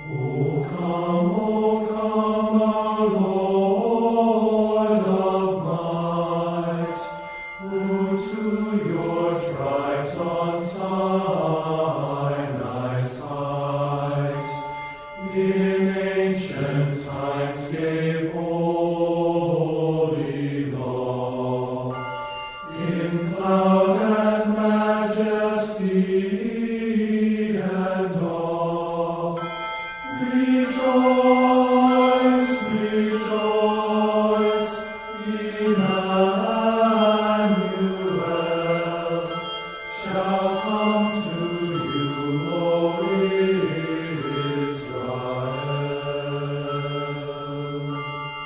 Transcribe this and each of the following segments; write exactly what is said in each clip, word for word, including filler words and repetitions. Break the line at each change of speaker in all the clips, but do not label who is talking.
O come, O come, our Lord of might, who to your tribes on Sinai's height in ancient times gave holy law, in cloud and majesty and awe. Rejoice, rejoice, Emmanuel shall come to you, O Israel.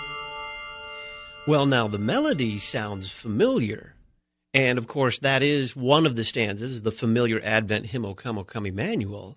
Well, now the melody sounds familiar. And, of course, that is one of the stanzas, the familiar Advent hymn, O Come, O Come, Emmanuel,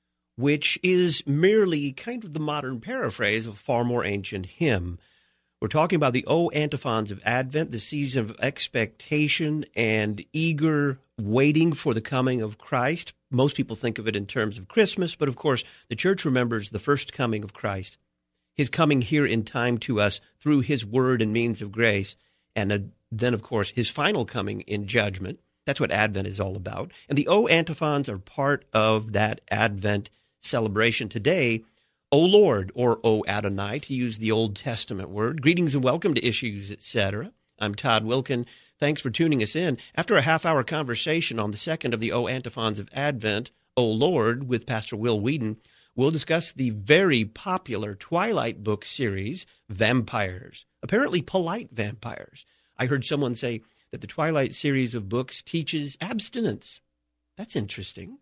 which is merely kind of the modern paraphrase of a far more ancient hymn. We're talking about the O antiphons of Advent, the season of expectation and eager waiting for the coming of Christ. Most people think of it in terms of Christmas, but, of course, the Church remembers the first coming of Christ, his coming here in time to us through his word and means of grace, and uh, then, of course, his final coming in judgment. That's what Advent is all about. And the O antiphons are part of that Advent celebration today. O Lord, or O Adonai, to use the Old Testament word. Greetings and welcome to Issues, et cetera. I'm Todd Wilkin. Thanks for tuning us in. After a half-hour conversation on the second of the O antiphons of Advent, O Lord, with Pastor Will Whedon, we'll discuss the very popular Twilight book series, Vampires, apparently polite vampires. I heard someone say that the Twilight series of books teaches abstinence. That's interesting.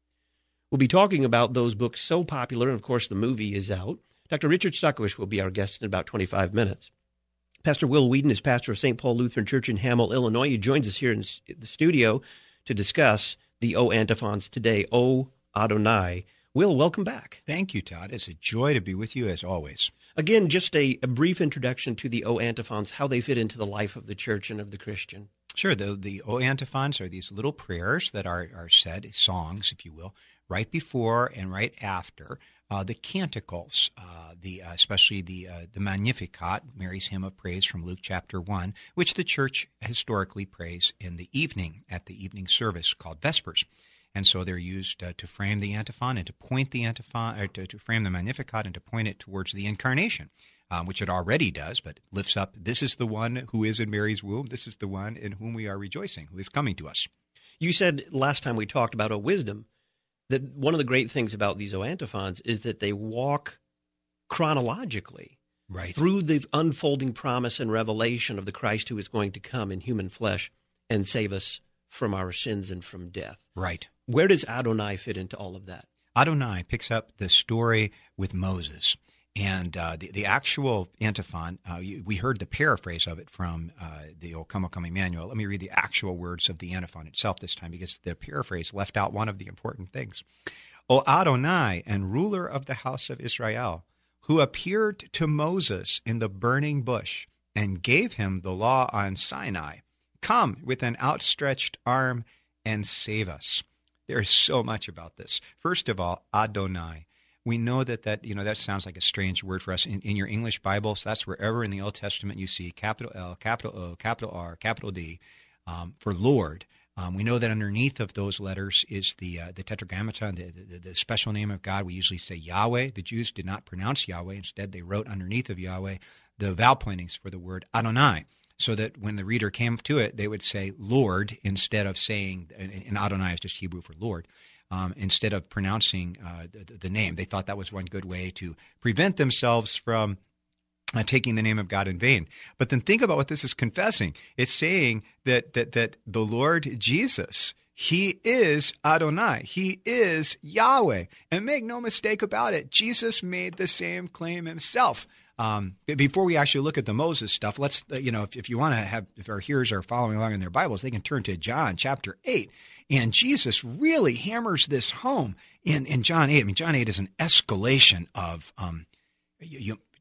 We'll be talking about those books so popular, and of course the movie is out. Doctor Richard Stuckwish will be our guest in about twenty-five minutes. Pastor Will Whedon is pastor of Saint Paul Lutheran Church in Hamel, Illinois. He joins us here in the studio to discuss the O antiphons today, O Adonai. Will, welcome back.
Thank you, Todd. It's a joy to be with you as always.
Again, just a, a brief introduction to the O antiphons, how they fit into the life of the church and of the Christian.
Sure. The, the O antiphons are these little prayers that are, are said, songs, if you will, right before and right after uh, the canticles, uh, the uh, especially the uh, the Magnificat, Mary's hymn of praise from Luke chapter one, which the church historically prays in the evening at the evening service called Vespers. And so they're used uh, to frame the antiphon and to point the antiphon, or to, to frame the Magnificat and to point it towards the incarnation, um, which it already does, but lifts up, this is the one who is in Mary's womb, this is the one in whom we are rejoicing, who is coming to us.
You said last time we talked about O Wisdom that one of the great things about these O antiphons is that they walk chronologically
right
through the unfolding promise and revelation of the Christ who is going to come in human flesh and save us from our sins and from death.
Right.
Where does Adonai fit into all of that?
Adonai picks up the story with Moses. And uh, the, the actual antiphon, uh, you, we heard the paraphrase of it from uh, the O Come, O Come, Emmanuel. Let me read the actual words of the antiphon itself this time, because the paraphrase left out one of the important things. O Adonai and ruler of the house of Israel, who appeared to Moses in the burning bush and gave him the law on Sinai, come with an outstretched arm and save us. There's so much about this. First of all, Adonai. We know that that, you know, that sounds like a strange word for us. In, in your English Bibles, that's wherever in the Old Testament you see capital L, capital O, capital R, capital D um, for Lord. Um, we know that underneath of those letters is the uh, the Tetragrammaton, the, the, the special name of God. We usually say Yahweh. The Jews did not pronounce Yahweh. Instead, they wrote underneath of Yahweh the vowel pointings for the word Adonai, so that when the reader came to it, they would say Lord instead of saying, and Adonai is just Hebrew for Lord, um, instead of pronouncing uh, the, the name. They thought that was one good way to prevent themselves from uh, taking the name of God in vain. But then think about what this is confessing. It's saying that that that the Lord Jesus, he is Adonai. He is Yahweh. And make no mistake about it, Jesus made the same claim himself. Um, before we actually look at the Moses stuff, let's, you know, if, if you want to have, if our hearers are following along in their Bibles, they can turn to John chapter eight. And Jesus really hammers this home in, in John eight. I mean, John eight is an escalation of, um, you,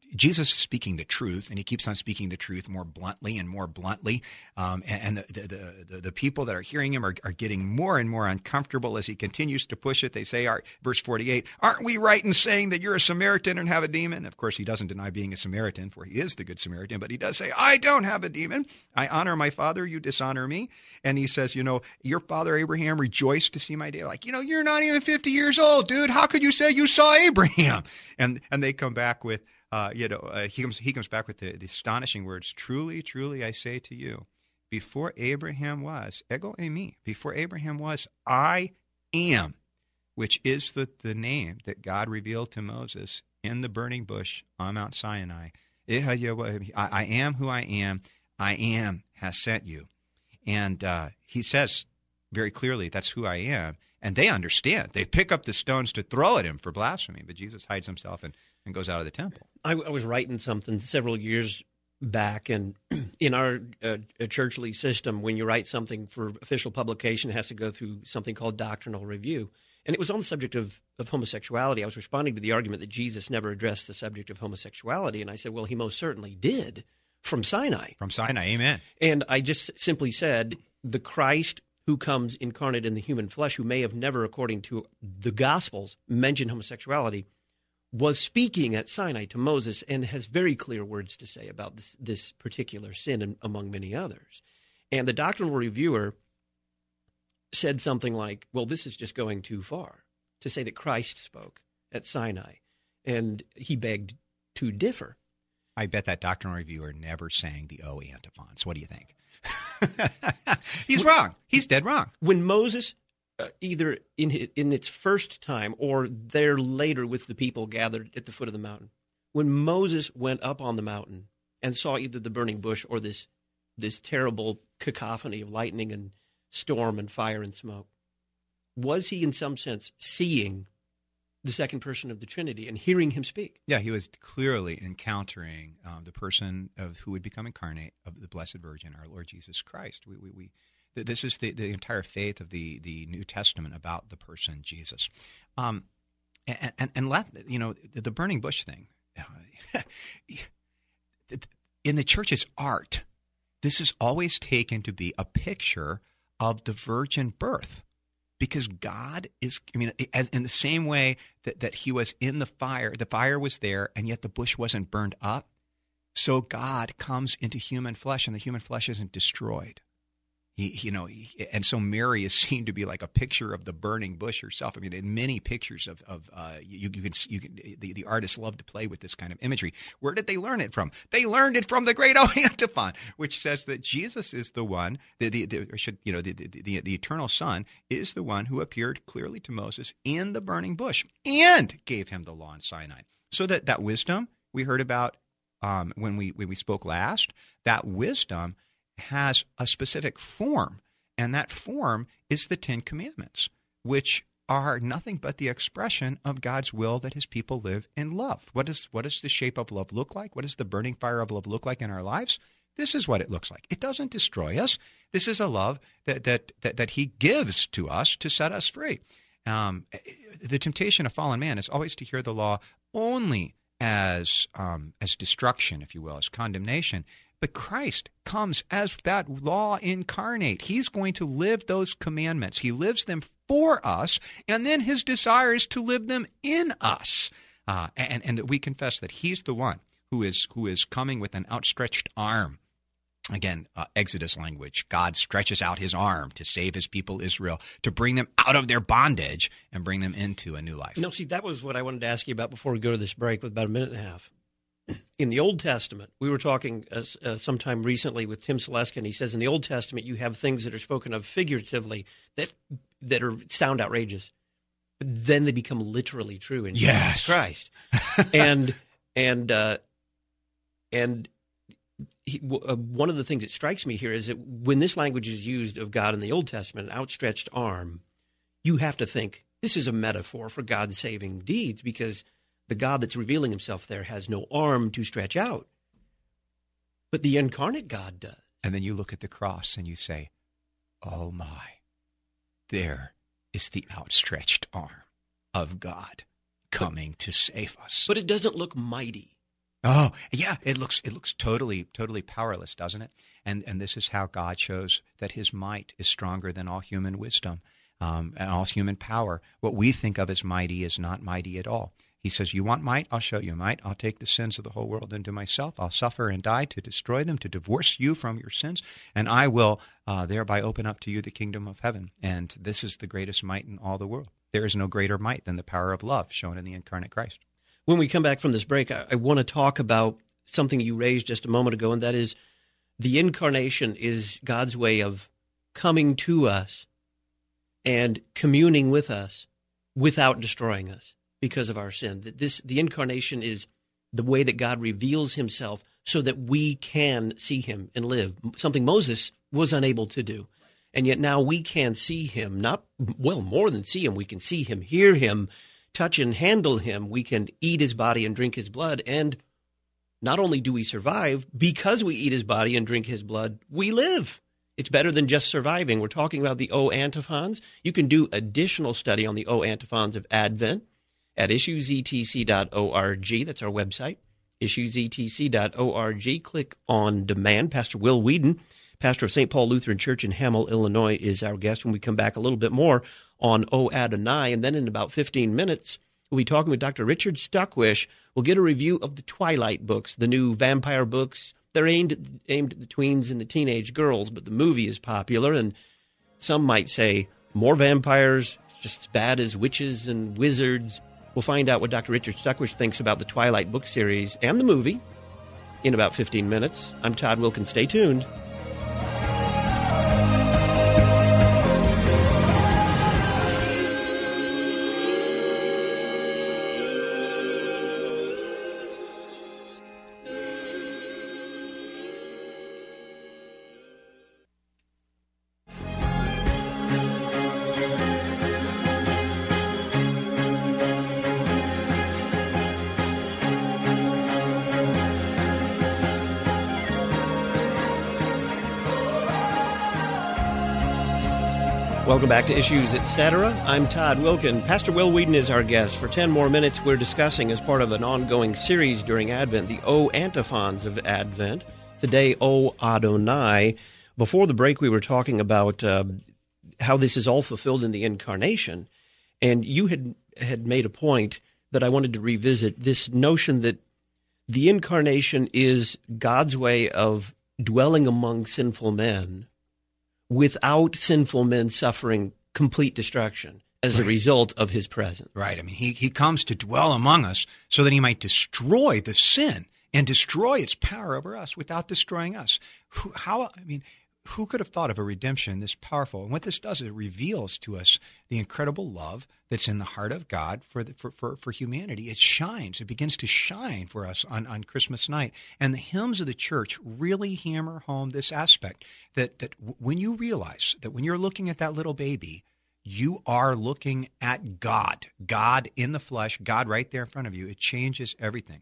Jesus is speaking the truth, and he keeps on speaking the truth more bluntly and more bluntly. Um, and and the, the, the, the people that are hearing him are, are getting more and more uncomfortable as he continues to push it. They say, are, verse forty-eight, aren't we right in saying that you're a Samaritan and have a demon? Of course, he doesn't deny being a Samaritan, for he is the good Samaritan, but he does say, I don't have a demon. I honor my father, you dishonor me. And he says, you know, your father Abraham rejoiced to see my day. Like, you know, you're not even fifty years old, dude. How could you say you saw Abraham? And and they come back with, Uh, you know, uh, he comes he comes back with the, the astonishing words, truly, truly, I say to you, before Abraham was, ego eimi, before Abraham was, I am, which is the, the name that God revealed to Moses in the burning bush on Mount Sinai. I, I am who I am. I am has sent you. And uh, he says very clearly, that's who I am. And they understand. They pick up the stones to throw at him for blasphemy, but Jesus hides himself and, and goes out of the temple.
I, I was writing something several years back, and in our uh, churchly system, when you write something for official publication, it has to go through something called doctrinal review. And it was on the subject of, of homosexuality. I was responding to the argument that Jesus never addressed the subject of homosexuality, and I said, well, he most certainly did from Sinai.
From Sinai, amen.
And I just simply said, the Christ who comes incarnate in the human flesh, who may have never, according to the Gospels, mentioned homosexuality, was speaking at Sinai to Moses and has very clear words to say about this, this particular sin, and among many others. And the doctrinal reviewer said something like, well, this is just going too far to say that Christ spoke at Sinai. And he begged to differ.
I bet that doctrinal reviewer never sang the O antiphons. What do you think? He's wrong. He's dead wrong.
When Moses, uh, either in his, in its first time or there later with the people gathered at the foot of the mountain, when Moses went up on the mountain and saw either the burning bush or this this terrible cacophony of lightning and storm and fire and smoke, was he in some sense seeing the second person of the Trinity and hearing him speak?
Yeah, he was clearly encountering um, the person of who would become incarnate of the Blessed Virgin, our Lord Jesus Christ. We, we, we this is the, the entire faith of the, the New Testament about the person Jesus. Um, and, and, and let, you know, the, the burning bush thing, in the church's art, this is always taken to be a picture of the virgin birth. Because God is, I mean, as in the same way that, that he was in the fire, the fire was there, and yet the bush wasn't burned up. So God comes into human flesh, and the human flesh isn't destroyed. He, you know, he, and so Mary is seen to be like a picture of the burning bush herself. I mean, in many pictures of, of uh, you, you can, you can, the, the artists love to play with this kind of imagery. Where did they learn it from? They learned it from the great O antiphon, which says that Jesus is the one, the, the, the or should, you know, the, the, the, the eternal Son is the one who appeared clearly to Moses in the burning bush and gave him the law in Sinai. So that, that wisdom we heard about um, when we when we spoke last, that wisdom has a specific form, and that form is the Ten Commandments, which are nothing but the expression of God's will that his people live in love. What is what does the shape of love look like? What does the burning fire of love look like in our lives? This is what it looks like. It doesn't destroy us. This is a love that that that, that he gives to us to set us free. Um, the temptation of fallen man is always to hear the law only as um, as destruction, if you will, as condemnation. But Christ comes as that law incarnate. He's going to live those commandments. He lives them for us, and then his desire is to live them in us. Uh, and, and that we confess that he's the one who is who is coming with an outstretched arm. Again, uh, Exodus language. God stretches out his arm to save his people Israel, to bring them out of their bondage and bring them into a new life.
No, see, that was what I wanted to ask you about before we go to this break with about a minute and a half. In the Old Testament, we were talking uh, uh, sometime recently with Tim Seleskin. He says in the Old Testament you have things that are spoken of figuratively that that are sound outrageous, but then they become literally true in
yes.
Jesus Christ. and and uh, and he, w- uh, one of the things that strikes me here is that when this language is used of God in the Old Testament, an outstretched arm, you have to think this is a metaphor for God's saving deeds, because the God that's revealing himself there has no arm to stretch out. But the incarnate God does.
And then you look at the cross and you say, oh my, there is the outstretched arm of God coming
but,
to save us.
But it doesn't look mighty.
Oh, yeah, it looks it looks totally totally powerless, doesn't it? And and this is how God shows that his might is stronger than all human wisdom, um, and all human power. What we think of as mighty is not mighty at all. He says, you want might? I'll show you might. I'll take the sins of the whole world into myself. I'll suffer and die to destroy them, to divorce you from your sins, and I will uh, thereby open up to you the kingdom of heaven. And this is the greatest might in all the world. There is no greater might than the power of love shown in the incarnate Christ.
When we come back from this break, I, I want to talk about something you raised just a moment ago, and that is the incarnation is God's way of coming to us and communing with us without destroying us because of our sin. That this, the incarnation is the way that God reveals himself so that we can see him and live, something Moses was unable to do. And yet now we can see him, not, well, more than see him. We can see him, hear him, touch and handle him. We can eat his body and drink his blood. And not only do we survive, because we eat his body and drink his blood, we live. It's better than just surviving. We're talking about the O antiphons. You can do additional study on the O antiphons of Advent at issues e t c dot org. That's our website, issues e t c dot org. Click on demand. Pastor Will Whedon, pastor of Saint Paul Lutheran Church in Hamel, Illinois, is our guest. When we come back, a little bit more on O Adonai, and then in about fifteen minutes, we'll be talking with Doctor Richard Stuckwish. We'll get a review of the Twilight books, the new vampire books. They're aimed, aimed at the tweens and the teenage girls, but the movie is popular, and some might say more vampires, just as bad as witches and wizards. We'll find out what Doctor Richard Stuckwish thinks about the Twilight book series and the movie in about fifteen minutes. I'm Todd Wilkins. Stay tuned. Welcome back to Issues, et cetera. I'm Todd Wilkin. Pastor Will Whedon is our guest. For ten more minutes, we're discussing, as part of an ongoing series during Advent, the O antiphons of Advent. Today, O Adonai. Before the break, we were talking about uh, how this is all fulfilled in the Incarnation. And you had, had made a point that I wanted to revisit, this notion that the Incarnation is God's way of dwelling among sinful men without sinful men suffering complete destruction as right. a result of his presence.
Right. I mean, he, he comes to dwell among us so that he might destroy the sin and destroy its power over us without destroying us. Who, how, I mean, who could have thought of a redemption this powerful? And what this does is it reveals to us the incredible love that's in the heart of God for, the, for, for, for humanity. It shines. It begins to shine for us on, on Christmas night. And the hymns of the church really hammer home this aspect, that, that when you realize that when you're looking at that little baby, you are looking at God, God in the flesh, God right there in front of you. It changes everything.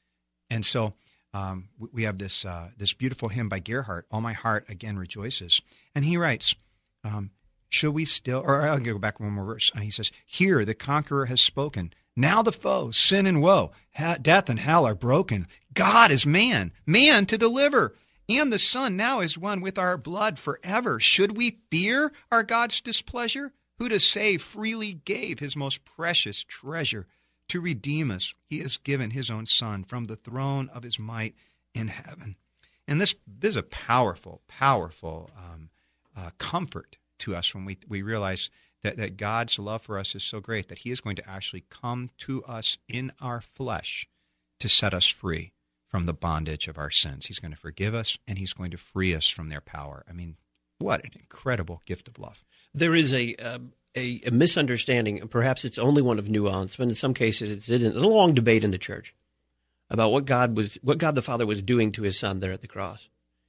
And so Um, we have this uh, this beautiful hymn by Gerhardt, All My Heart Again Rejoices. And he writes, um, should we still, or I'll go back one more verse. And he says, here the conqueror has spoken. Now the foe, sin and woe, ha- death and hell are broken. God is man, man to deliver. And the Son now is one with our blood forever. Should we fear our God's displeasure? Who to save freely gave his most precious treasure. To redeem us, he has given his own Son from the throne of his might in heaven. And this, this is a powerful, powerful um, uh, comfort to us when we we realize that, that God's love for us is so great that he is going to actually come to us in our flesh to set us free from the bondage of our sins. He's going to forgive us, and he's going to free us from their power. I mean, what an incredible gift of love.
There is a... Uh... A, a misunderstanding, and perhaps it's only one of nuance, but in some cases it's in a long debate in the church about what God was, what God the Father was doing to his Son there at the cross.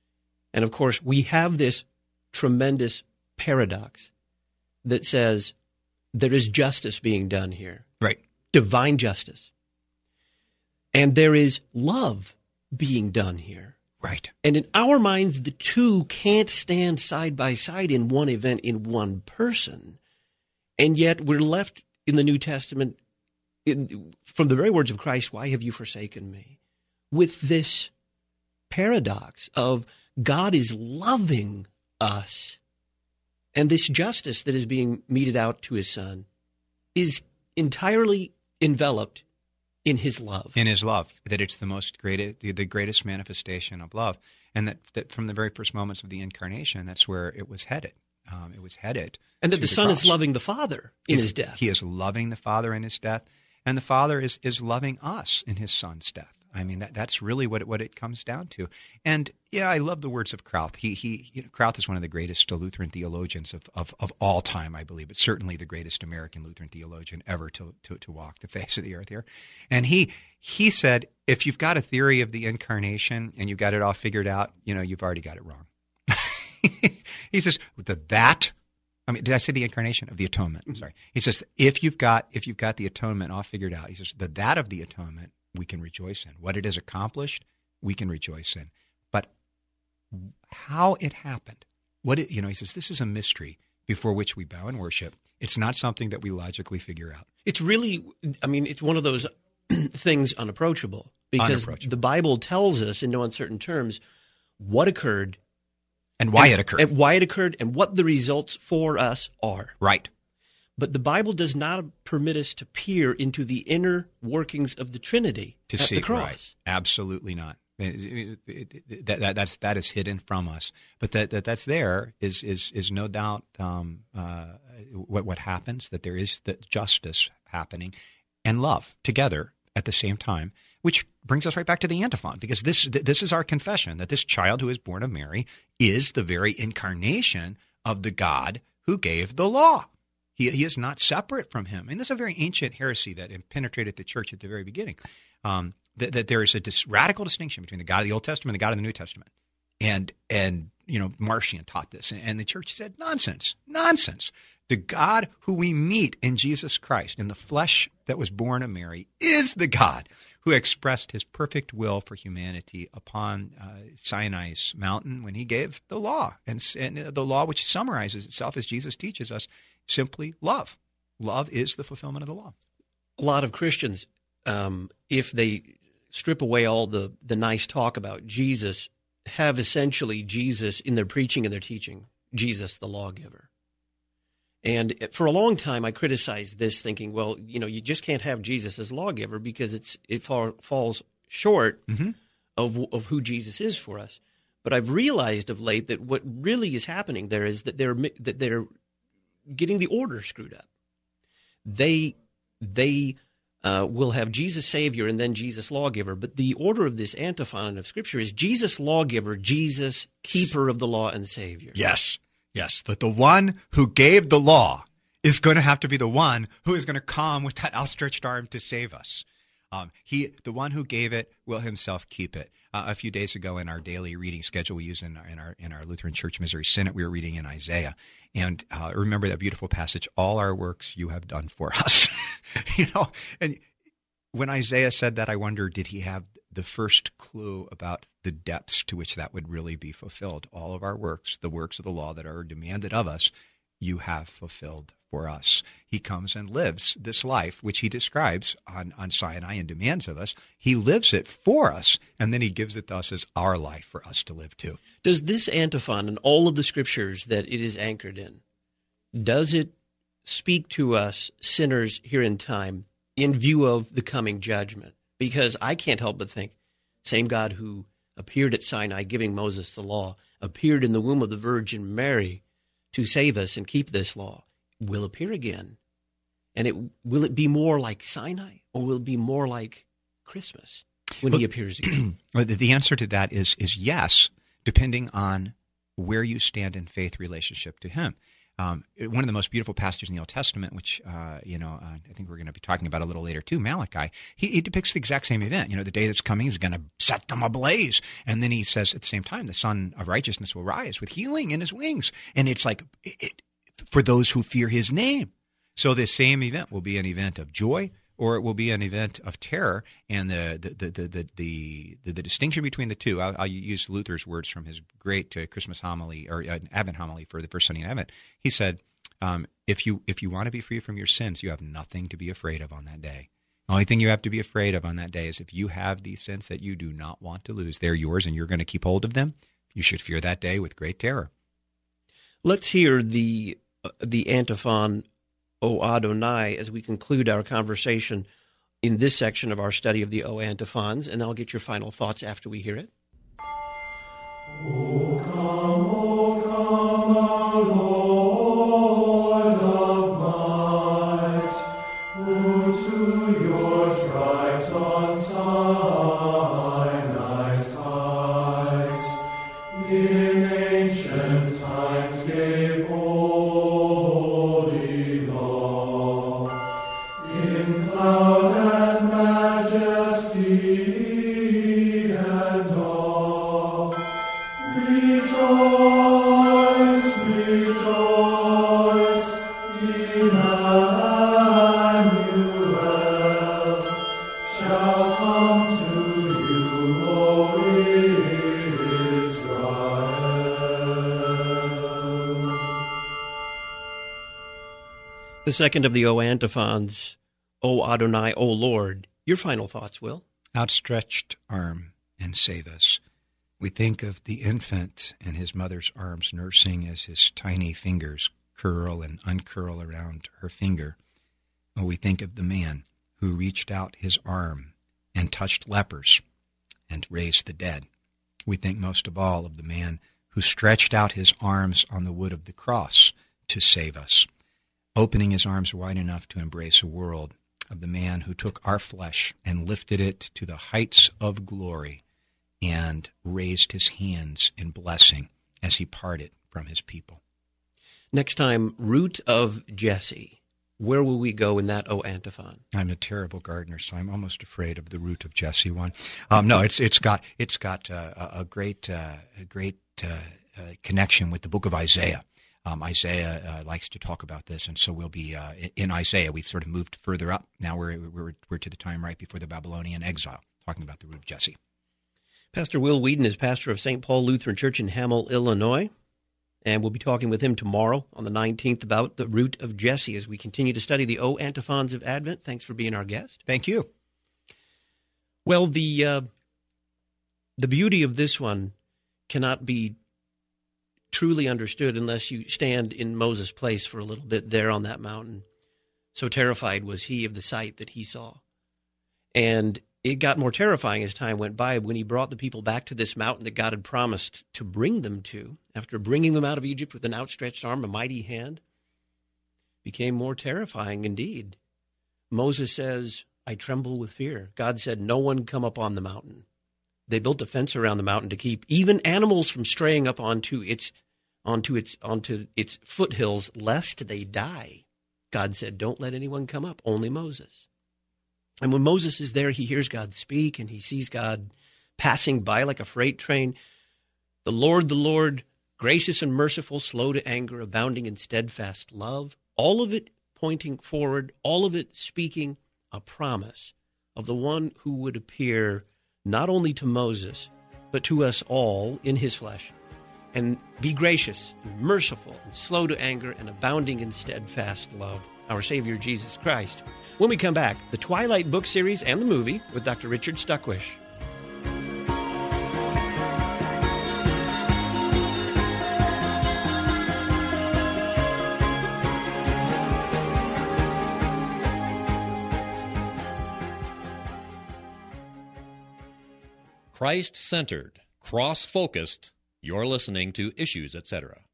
And of course, we have this tremendous paradox that says there is justice being done here.
Right.
Divine justice. And there is love being done here.
Right.
And in our minds, the two can't stand side by side in one event, in one person. And yet we're left in the New Testament, in, from the very words of Christ, why have you forsaken me? with this paradox of God is loving us, and this justice that is being meted out to his Son is entirely enveloped in his love.
In his love, that it's the most great, the, the greatest manifestation of love, and that, that from the very first moments of the incarnation, that's where it was headed. Um, it was headed,
and that
to
the, the Son
cross.
is loving the Father in
He's,
his death.
He is loving the Father in his death, and the Father is is loving us in his Son's death. I mean, that that's really what it, what it comes down to. And yeah, I love the words of Krauth. He he you know, Krauth is one of the greatest Lutheran theologians of, of, of all time, I believe. But certainly the greatest American Lutheran theologian ever to, to to walk the face of the earth here. And he he said, if you've got a theory of the incarnation and you've got it all figured out, you know, you've already got it wrong. He says the that. I mean, did I say the incarnation of the atonement? I'm sorry. He says if you've got if you've got the atonement all figured out, he says the that of the atonement we can rejoice in. What it has accomplished, we can rejoice in. But how it happened, what it, you know, he says this is a mystery before which we bow and worship. It's not something that we logically figure out.
It's really, I mean, it's one of those things unapproachable because
Unapproachable.
the Bible tells us in no uncertain terms what occurred.
And why
and,
it occurred.
And why it occurred and what the results for us are.
Right.
But the Bible does not permit us to peer into the inner workings of the Trinity
to
at
see
the
it
cross.
Right. Absolutely not. It, it, it, that, that, that's, that is hidden from us. But that, that that's there is is is no doubt um, uh, what what happens, that there is the justice happening and love together at the same time, which brings us right back to the antiphon, because this this is our confession, that this child who is born of Mary is the very incarnation of the God who gave the law. He, he is not separate from him. And this is a very ancient heresy that penetrated the church at the very beginning, um, that, that there is a dis- radical distinction between the God of the Old Testament and the God of the New Testament. And, and you know, Marcion taught this, and the church said, nonsense, nonsense. The God who we meet in Jesus Christ, in the flesh that was born of Mary, is the God who expressed his perfect will for humanity upon uh, Sinai's mountain when he gave the law. And, and the law, which summarizes itself, as Jesus teaches us, simply love. Love is the fulfillment of the law.
A lot of Christians, um, if they strip away all the, the nice talk about Jesus, have essentially Jesus in their preaching and their teaching, Jesus the lawgiver. And for a long time, I criticized this, thinking, well, you know, you just can't have Jesus as lawgiver because it's it fall, falls short
Mm-hmm.
of of who Jesus is for us. But I've realized of late that what really is happening there is that they're that they're getting the order screwed up. They they uh, will have Jesus Savior and then Jesus Lawgiver, but the order of this antiphon of Scripture is Jesus Lawgiver, Jesus Keeper of the Law and Savior.
Yes, yes, that the one who gave the law is going to have to be the one who is going to come with that outstretched arm to save us. Um, he, the one who gave it, will himself keep it. Uh, a few days ago, in our daily reading schedule we use in our in our, in our Lutheran Church Missouri Synod, we were reading in Isaiah, and uh, remember that beautiful passage: "All our works you have done for us." You know, and when Isaiah said that, I wonder, did he have the first clue about the depths to which that would really be fulfilled? All of our works, the works of the law that are demanded of us, you have fulfilled for us. He comes and lives this life, which he describes on, on Sinai and demands of us. He lives it for us, and then he gives it to us as our life for us to live too.
Does this antiphon and all of the Scriptures that it is anchored in, does it speak to us sinners here in time in view of the coming judgment? Because I can't help but think, same God who appeared at Sinai giving Moses the law, appeared in the womb of the Virgin Mary to save us and keep this law, will appear again. And it will it be more like Sinai, or will it be more like Christmas when
well,
he appears again?
Well, the answer to that is is yes, depending on where you stand in faith relationship to him. Um, one of the most beautiful passages in the Old Testament, which uh, you know, uh, I think we're going to be talking about a little later too, Malachi, he, he depicts the exact same event. You know, the day that's coming is going to set them ablaze, and then he says at the same time, the Son of Righteousness will rise with healing in his wings, and it's like it, it, for those who fear his name. So this same event will be an event of joy, or it will be an event of terror. And the the the the the, the, the distinction between the two, I'll, I'll use Luther's words from his great uh, Christmas homily or uh, Advent homily for the first Sunday in Advent. He said, um, "If you if you want to be free from your sins, you have nothing to be afraid of on that day. Only thing you have to be afraid of on that day is if you have these sins that you do not want to lose, they're yours and you're going to keep hold of them, you should fear that day with great terror.
Let's hear the uh, the antiphon, O Adonai, as we conclude our conversation in this section of our study of the O antiphons, and I'll get your final thoughts after we hear it.
O come, O come, our Lord of might, who to your tribes on Sinai's height in ancient times gave holy law, in cloud and majesty and awe. Rejoice, rejoice, Emmanuel shall come to you, O Israel.
The second of the O antiphons, O Adonai, O Lord. Your final thoughts, Will?
Outstretched arm and save us. We think of the infant in his mother's arms nursing as his tiny fingers curl and uncurl around her finger. Or we think of the man who reached out his arm and touched lepers and raised the dead. We think most of all of the man who stretched out his arms on the wood of the cross to save us, opening his arms wide enough to embrace a world, of the man who took our flesh and lifted it to the heights of glory and raised his hands in blessing as he parted from his people.
Next time, Root of Jesse. Where will we go in that O antiphon?
I'm a terrible gardener, so I'm almost afraid of the Root of Jesse one. Um, no, it's it's got it's got uh, a, a great uh, a great uh, uh, connection with the book of Isaiah. Um, Isaiah uh, likes to talk about this, and so we'll be uh, in Isaiah. We've sort of moved further up. Now we're we're we're to the time right before the Babylonian exile, talking about the Root of Jesse.
Pastor Will Whedon is pastor of Saint Paul Lutheran Church in Hamel, Illinois, and we'll be talking with him tomorrow on the nineteenth about the Root of Jesse as we continue to study the O antiphons of Advent. Thanks for being our guest.
Thank you.
Well, the uh, the beauty of this one cannot be truly understood unless you stand in Moses' place for a little bit there on that mountain. So terrified was he of the sight that he saw. And it got more terrifying as time went by when he brought the people back to this mountain that God had promised to bring them to. After bringing them out of Egypt with an outstretched arm, a mighty hand, became more terrifying indeed. Moses says, I tremble with fear. God said, no one come up on the mountain. They built a fence around the mountain to keep even animals from straying up onto its onto its onto its foothills, lest they die. God said, don't let anyone come up, only Moses. And when Moses is there, he hears God speak, and he sees God passing by like a freight train. The Lord, the Lord, gracious and merciful, slow to anger, abounding in steadfast love. All of it pointing forward, all of it speaking a promise of the one who would appear not only to Moses, but to us all in his flesh, and be gracious and merciful and slow to anger and abounding in steadfast love, our Savior Jesus Christ. When we come back, the Twilight book series and the movie with Doctor Richard Stuckwish.
Christ-centered, cross-focused, you're listening to Issues, et cetera.